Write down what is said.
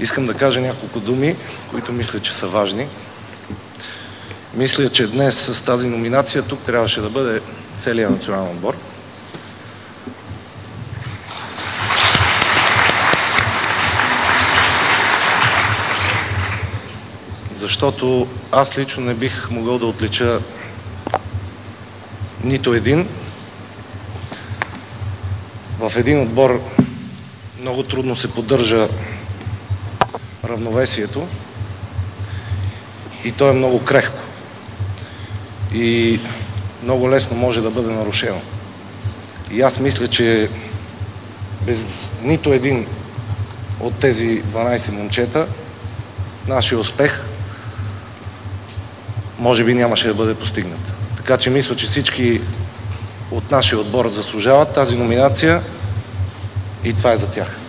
Искам да кажа няколко думи, които мисля, че са важни. Мисля, че днес с тази номинация тук трябваше да бъде целият национален отбор. Защото аз лично не бих могъл да отлича нито един. В един отбор много трудно се поддържа равновесието и то е много крехко и много лесно може да бъде нарушено. И аз мисля, че без нито един от тези 12 момчета нашия успех може би нямаше да бъде постигнат. Така че мисля, че всички от нашия отбор заслужават тази номинация и това е за тях.